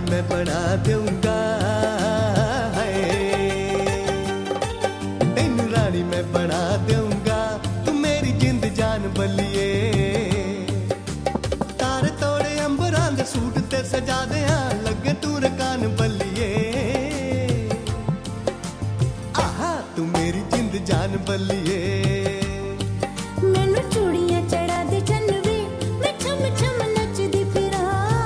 मैं बना दूंगा, तेनू रानी मैं बना दूंगा, तू मेरी जिंद जान बल्लिए। तारे तोड़े अंबरां दे सूट ते सजा देआं, लगे तू रकान बल्लिए। आहा तू मेरी जिंद जान बल्लिए। मैनू चूड़ियां चढ़ा दे चन्नवे, मैं छम छम नचदी फिरां।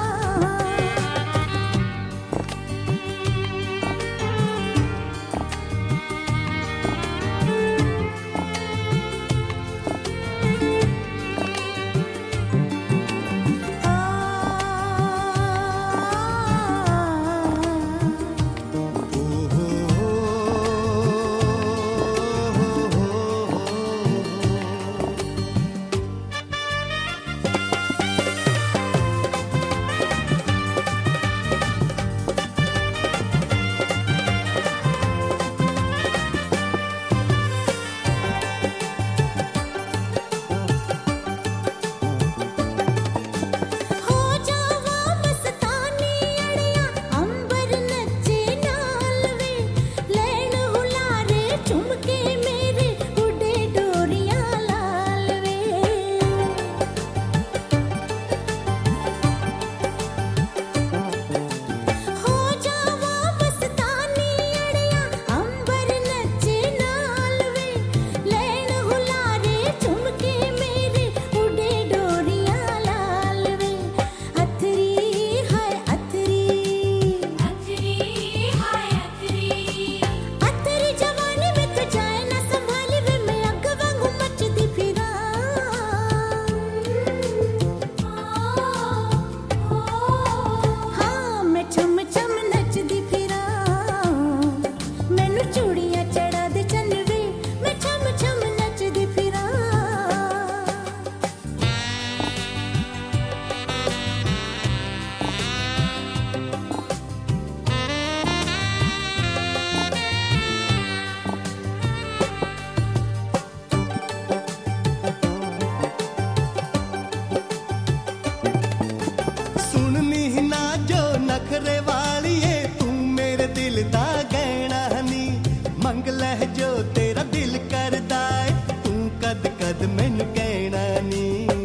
नखरे वालिए तू मेरे दिल दा गहना नी, मंग लह जो तेरा दिल करदा है, तू कद कद मैनू कहना नी।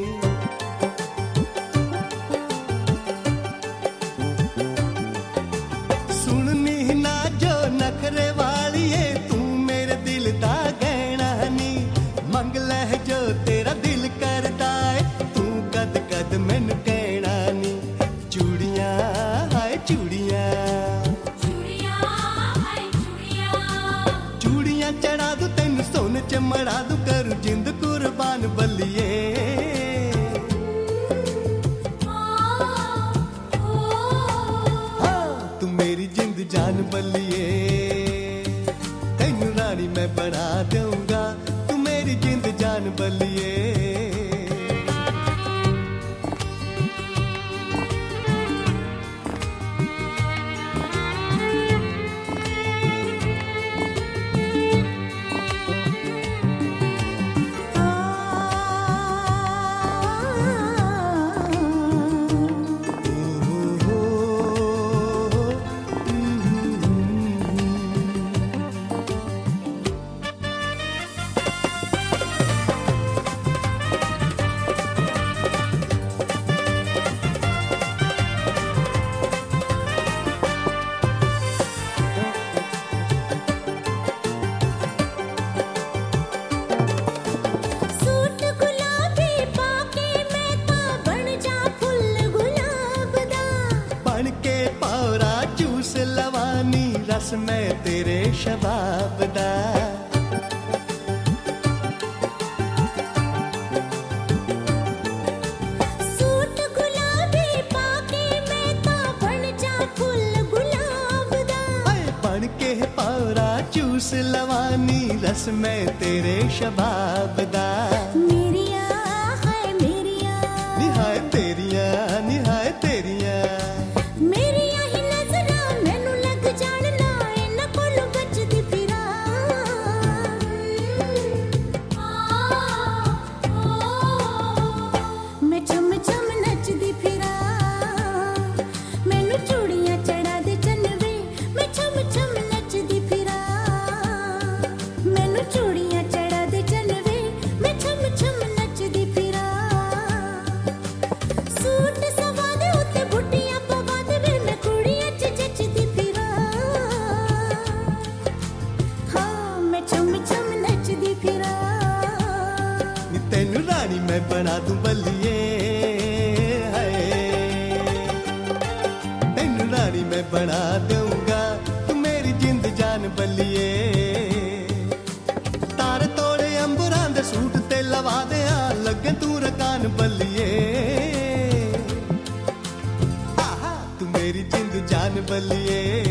सुननी ना जो नखरे वालिए तू मेरे दिल दा गहना नी, मंग लह जो तेरा दिल करदा है, तू कद कद मैनू कहना नी। चूड़ियां चूड़ियां चूड़ियां चढ़ा दूं तेनू सोने च मड़ा दूं, करूं जिंद कुर्बान बल्लिए। हाँ तू मेरी जिंद जान बल्लिए, तेनू रानी मैं बना दूंगा, तू मेरी जिंद जान बल्लिए। रस मैं तेरे शबाब दा, सूट गुलाबी पाके मैं ता बन जा फुल गुलाब दा, बन के पावरा चूस लवानी, रस मैं तेरे शबाब दा। मेरिया हाय मेरिया, निहाय तेरिया निहाय तेरिया, मेरिया ही नजरा मैनू लग जाना, इन्हां कोलों बचदी फिरां। मैं चम चम नचदी फिरां, मैनू चूड़ियां बना दूं बल्लिए तेनू रानी मैं बना दूंगा तू मेरी जिंद जान बल्लिए तारे तोड़े अंबरां दे सूट ते लवा देआं लगे तू रकान बल्लिए आहा तू मेरी जिंद जान बल्लिए